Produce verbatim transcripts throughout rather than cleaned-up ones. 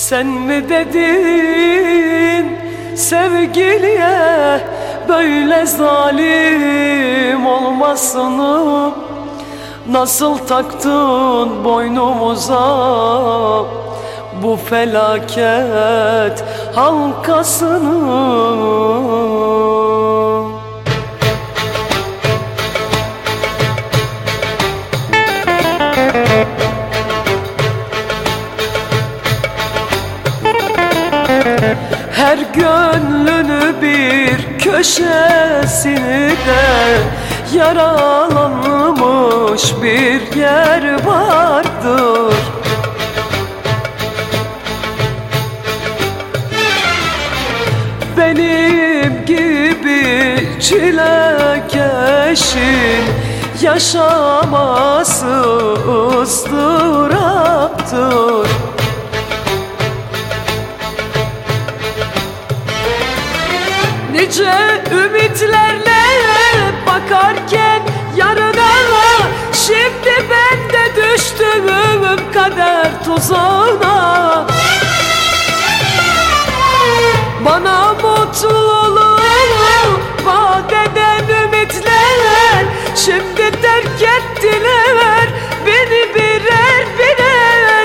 Sen mi dedin sevgiliye böyle zalim olmasını? Nasıl taktın boynumuza bu felaket halkasını? Her gönlünü bir köşesinde yaralanmış bir yer vardır. Benim gibi çilekeşin yaşaması ıstıraptır. Nice ümitlerle bakarken yarına, şimdi ben de düştüm kader tuzağına. Bana mutluluğu vaat eden ümitler şimdi terk ettiler beni birer birer.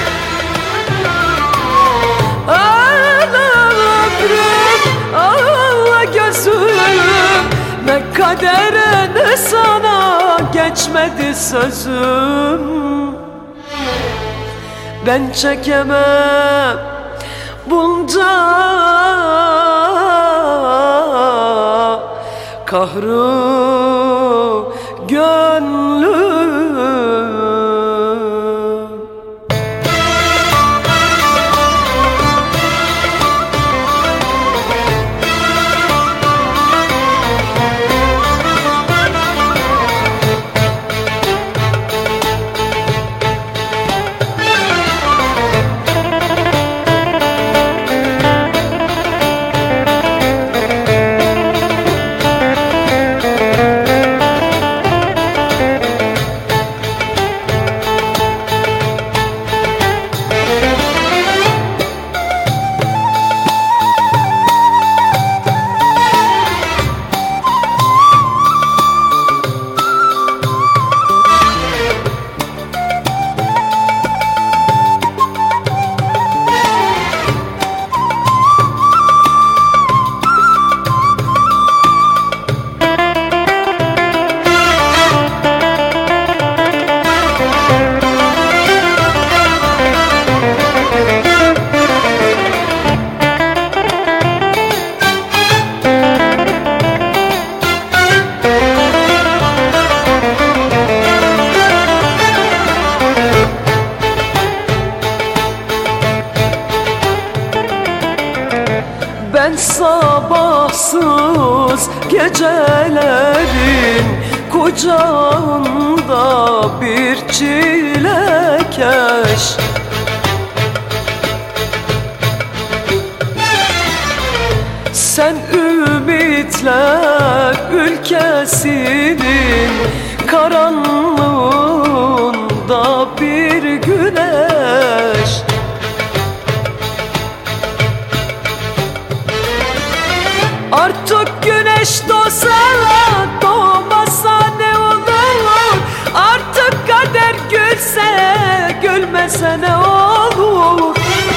Ağla ömrüm, ağla gözüm, ne kadere ne sana geçmedi sözüm. Ben çekemem bunca kahrı gönlüm. Ben sabahsız gecelerin kucağında bir çilekeş. Sen ümitler ülkesinin karanlığında bir güneş. Artık güneş doğsa doğmasa ne olur? Artık kader gülse gülmese ne olur?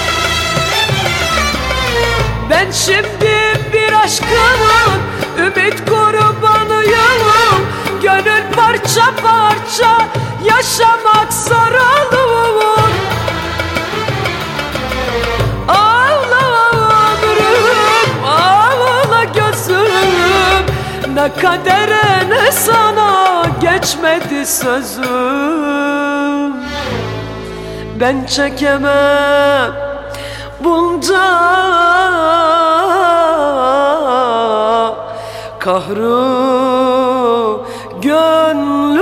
Ben şimdi bir aşkımın ümit kurbanıyım. Gönül parça parça yaşamak zor olur. Ne kadere ne sana geçmedi sözüm. Ben çekemem bunca kahrı gönlüm.